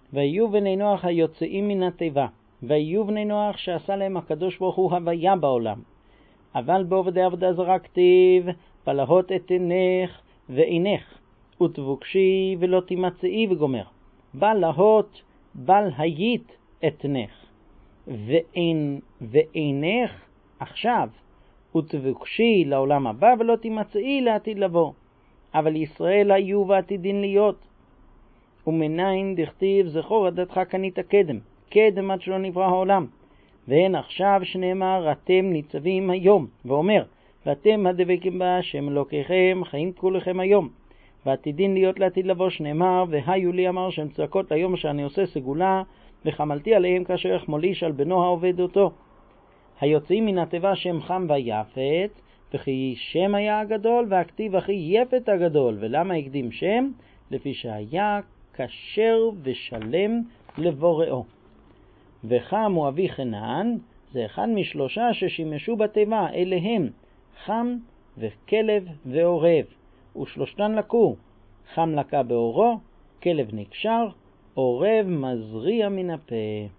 ויהיו בני נוח היוצאים מן התיבה, ויהיו בני נוח שעשה להם הקדוש ברוך הוא הוויה בעולם. אבל בעובדי עבודה זרה כתיב, פלהות את עינך ועינך, ותבוקשי ולא תמצאי וגומר. בל להות, בל היית אתנך, ועינך עכשיו, ותבוקשי לעולם הבא ולא תמצאי לעתיד לבוא. אבל ישראל היו ועתידין להיות. ומניין דכתיב זכור עדתך קנית קדם, קדם עד שלא נברא העולם. והן עכשיו שנאמר אתם ניצבים היום, ואומר ואתם הדבקים בהשם אלוקיכם חיים כולכם היום. ועתידין להיות לעתיד לבוא שנאמר והיו לי אמר שהם צועקות ליום שאני עושה סגולה, וחמלתי עליהם כאשר יחמוליש על בנו העובד אותו. היוצאים מן התיבה שם חם ויפת, וכי שם היה הגדול, והכתיב הכי יפת הגדול. ולמה הקדים שם? לפי שהיה כשר ושלם לבוראו. וחם הוא אבי חנן, זה אחד משלושה ששימשו בתיבה, אליהם חם וכלב ועורב, ושלושתן לקו. חם לקה באורו, כלב נקשר, עורב מזריע מן הפה.